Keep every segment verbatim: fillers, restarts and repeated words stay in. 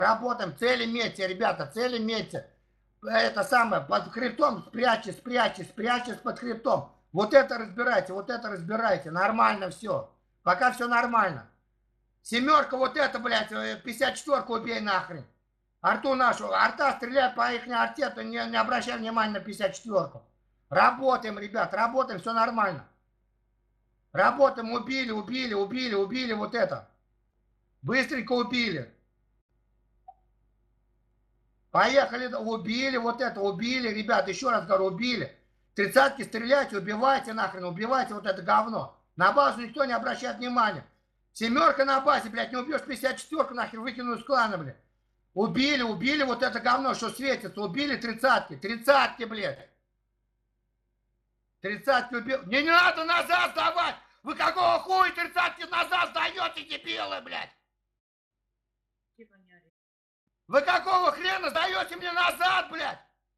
Работаем, цели метьте, ребята, цели метьте. Это самое, под хребтом спрячьте, спрячьте, спрячьте под хребтом. Вот это разбирайте, вот это разбирайте. Нормально все. Пока все нормально. Семерка, вот это, блядь, пятьдесят четвёрку убей нахрен. Арту нашу, арта стреляет по их арте, то не, не обращай внимания на пятьдесят четвёрку. Работаем, ребят, работаем, все нормально. Работаем, убили, убили, убили, убили вот это. Быстренько убили. Поехали, убили вот это, убили, ребят, еще раз говорю, убили. Тридцатки стреляйте, убивайте нахрен, убивайте вот это говно. На базу никто не обращает внимания. Семерка на базе, блядь, не убьешь пятьдесят четвёрку, нахер выкину из клана, блядь. Убили, убили вот это говно, что светится, убили тридцатки, тридцатки, блядь. Тридцатки убили. Мне не надо назад сдавать! Вы какого хуя тридцатки назад сдаете, дебилы, блядь? Вы какого хрена сдаете мне назад, блядь?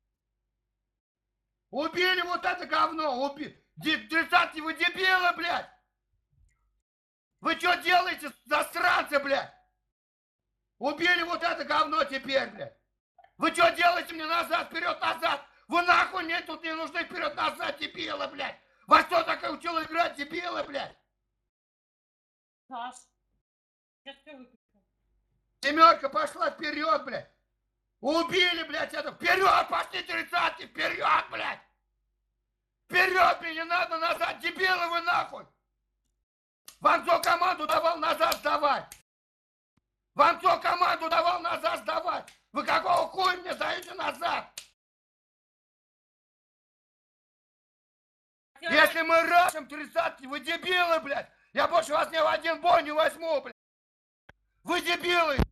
Убили вот это говно, убили. Тридцатки, вы дебилы, блядь! Вы что делаете, засранцы, блядь? Убили вот это говно теперь, блядь. Вы что делаете мне назад, вперед-назад? Вы нахуй мне тут не нужны вперед-назад, дебилы, блядь. Во что так учил играть, дебилы, блядь? Саш, сейчас все выключу. Семерка пошла вперед, блядь. Убили, блядь, это. Вперед, пошли тридцатки, вперед, блядь. Вперед, мне не надо назад, дебилы вы нахуй. Вам кто команду давал назад сдавать? Вам кто команду давал назад сдавать? Вы какого хуя мне даете назад? Если мы рашим тридцатки, вы дебилы, блядь. Я больше вас ни в один бой не возьму, блядь. Вы дебилы.